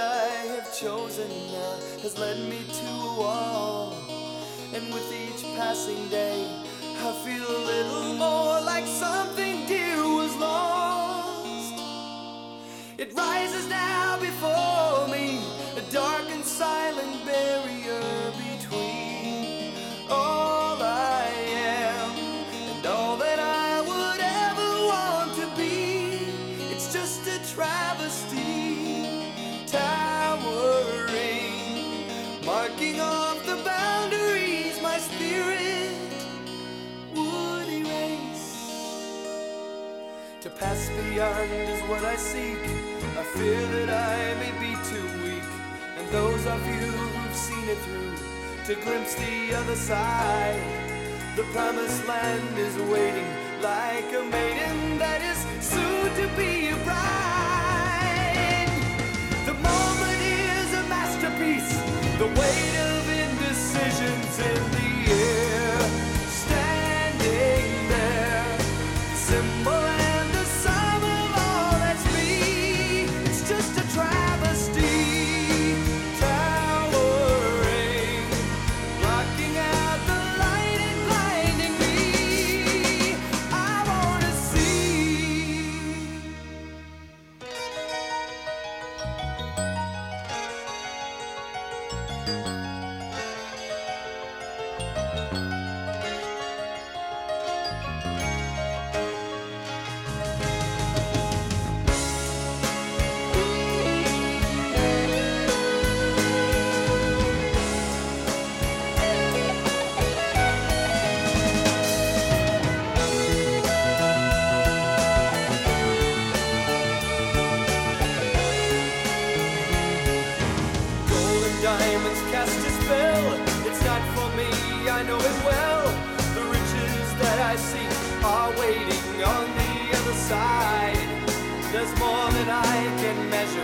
I have chosen now has led me to a wall. And with each passing day, I feel a little more like something dear was lost. It rises now before me, a dark and silent barrier between all I am and all that I would ever want to be. It's just a travesty, towering, marking off the boundaries my spirit would erase. To pass beyond is what I seek. I fear that I may be too weak, and those of you who've seen it through, to glimpse the other side. The promised land is waiting like a maiden that is soon to be a bride. The moment is a masterpiece, the weight of indecisions in the air, standing there, symbol and the sum of all that's me. It's just a travesty, towering, blocking out the light and blinding me. I wanna see. Golden diamonds cast a spell. It's not for me, I know it well. The riches that I seek are waiting on the other side. There's more than I can measure.